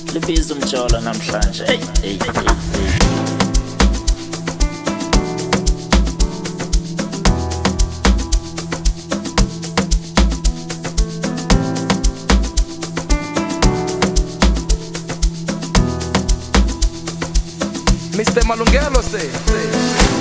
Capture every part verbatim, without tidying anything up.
libiza umjolo namhlanje. Hey, hey, hey, hey. mister Malungelo say, say.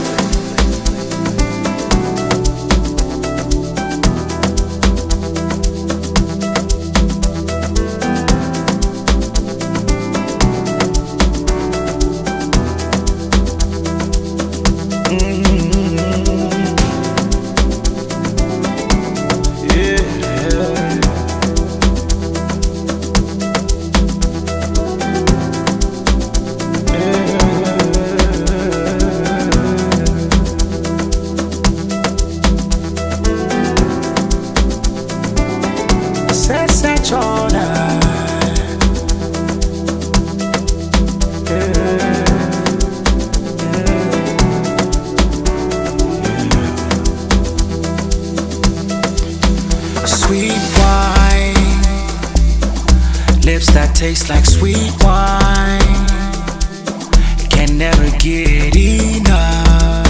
Sweet wine, lips that taste like sweet wine, can never get enough.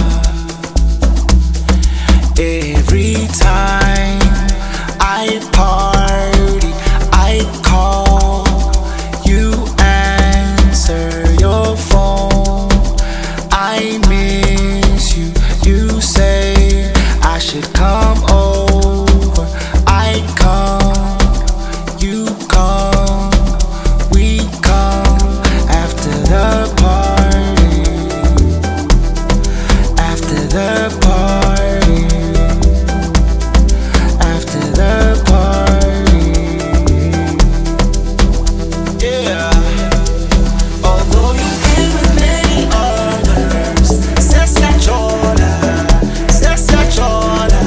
Every time I party, I call, you answer your phone. I miss you, you say I should come over. I come, you come, we come after the party, after the party, after the party. Yeah. Although you've been with many others, Sessa Chola, Sessa Chola.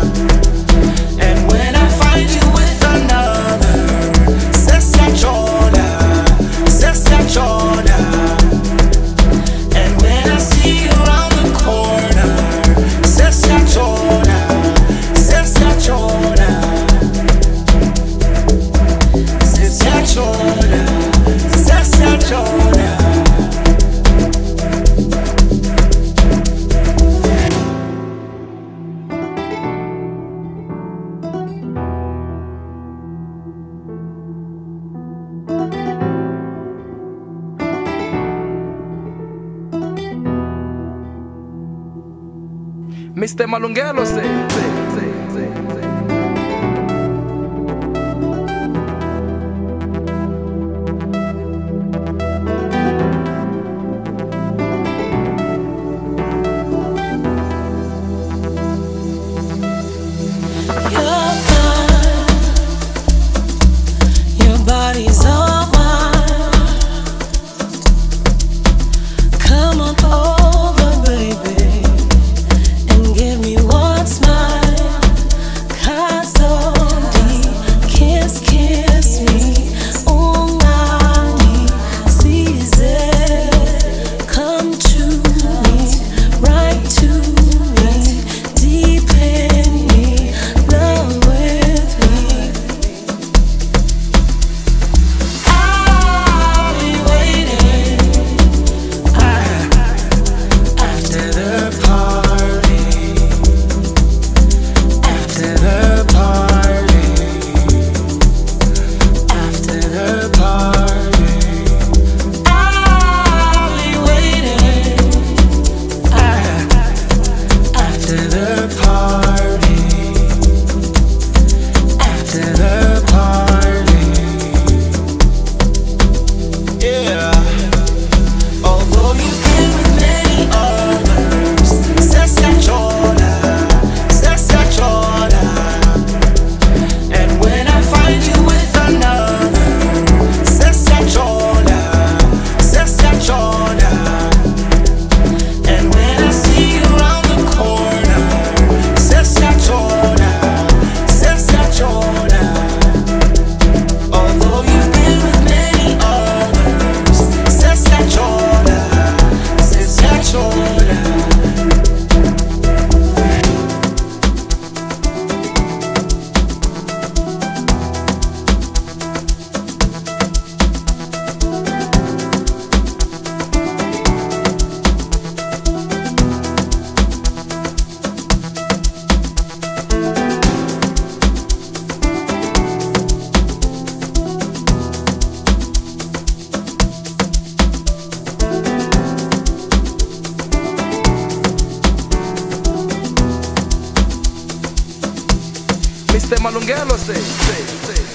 mister Malungelo say, say, say, say, say. You're mine, your body's all mine. Come on over, baby. Give me what's mine. Malungelo say, say, say.